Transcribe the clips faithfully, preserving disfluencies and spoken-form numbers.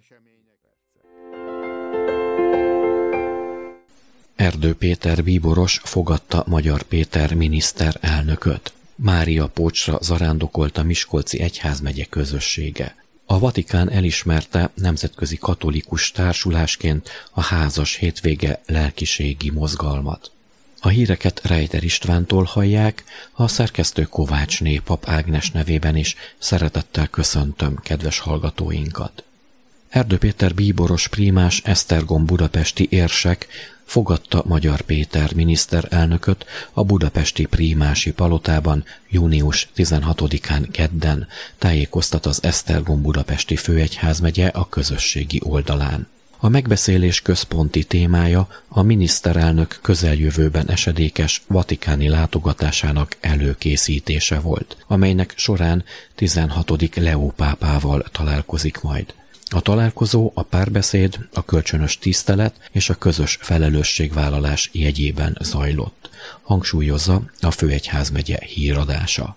Erdő Péter bíboros fogadta Magyar Péter miniszterelnököt. Mária Pócsra zarándokolt a Miskolci egyházmegye közössége. A Vatikán elismerte nemzetközi katolikus társulásként a házas hétvége lelkiségi mozgalmat. A híreket Rejter Istvántól hallják, a szerkesztő Kovácsné Pap Ágnes nevében is szeretettel köszöntöm kedves hallgatóinkat. Erdő Péter bíboros prímás Esztergom budapesti érsek fogadta Magyar Péter miniszterelnököt a budapesti prímási palotában június tizenhatodikán kedden, tájékoztat az Esztergom budapesti főegyházmegye a közösségi oldalán. A megbeszélés központi témája a miniszterelnök közeljövőben esedékes vatikáni látogatásának előkészítése volt, amelynek során tizenhatodik Leó pápával találkozik majd. A találkozó a párbeszéd, a kölcsönös tisztelet és a közös felelősségvállalás jegyében zajlott, hangsúlyozza a főegyházmegye híradása.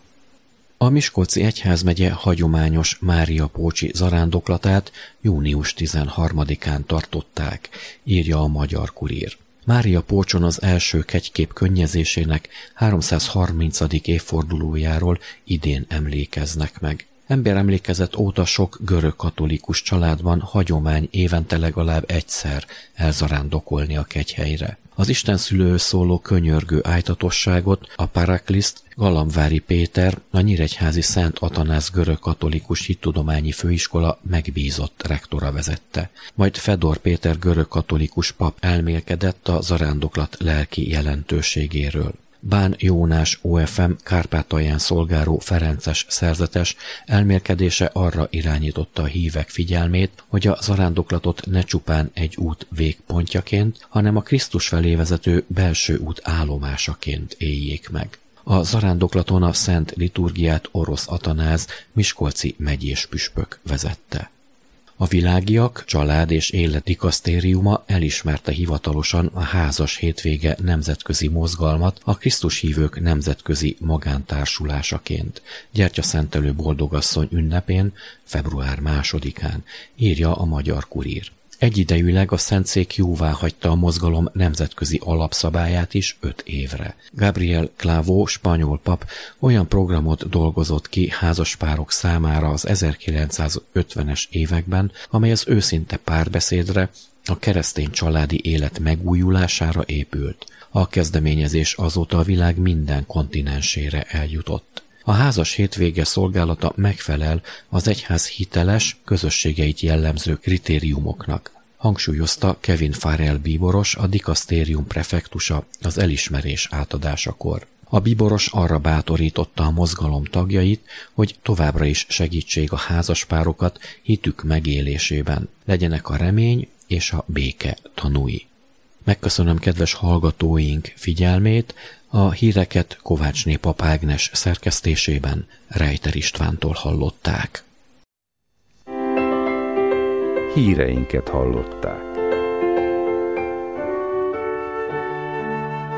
A Miskolci egyházmegye hagyományos Mária Pócsi zarándoklatát június tizenharmadikán tartották, írja a Magyar Kurír. Mária Pócson az első kegykép könnyezésének háromszázharmincadik évfordulójáról idén emlékeznek meg. Emberemlékezet óta sok görög katolikus családban hagyomány évente legalább egyszer elzarándokolni a kegyhelyre. Az istenszülőhöz szóló könyörgő ájtatosságot a Parakliszt Galambvári Péter, a nyíregyházi Szent Atanász görög katolikus hittudományi főiskola megbízott rektora vezette. Majd Fedor Péter görög katolikus pap elmélkedett a zarándoklat lelki jelentőségéről. Bán Jónás o ef em Kárpátalján szolgáló ferences szerzetes elmélkedése arra irányította a hívek figyelmét, hogy a zarándoklatot ne csupán egy út végpontjaként, hanem a Krisztus felé vezető belső út állomásaként éljék meg. A zarándoklaton a szent liturgiát Orosz Atanáz miskolci megyés püspök vezette. A Világiak Család és Élet Dikasztériuma elismerte hivatalosan a házas hétvége nemzetközi mozgalmat a Krisztushívők nemzetközi magántársulásaként, gyertyaszentelő boldogasszony ünnepén, február másodikán, írja a Magyar Kurír. Egyidejűleg a Szentszék jóváhagyta a mozgalom nemzetközi alapszabályát is öt évre. Gabriel Clavó, spanyol pap olyan programot dolgozott ki házaspárok számára az ezerkilencszázötvenes években, amely az őszinte párbeszédre, a keresztény családi élet megújulására épült. A kezdeményezés azóta a világ minden kontinensére eljutott. A házas hétvége szolgálata megfelel az egyház hiteles, közösségeit jellemző kritériumoknak, hangsúlyozta Kevin Farrell bíboros, a dikasztérium prefektusa az elismerés átadásakor. A bíboros arra bátorította a mozgalom tagjait, hogy továbbra is segítsék a házaspárokat hitük megélésében, legyenek a remény és a béke tanúi. Megköszönöm kedves hallgatóink figyelmét, a híreket Kovácsné Pap Ágnes szerkesztésében Rejter Istvántól hallották. Híreinket hallották.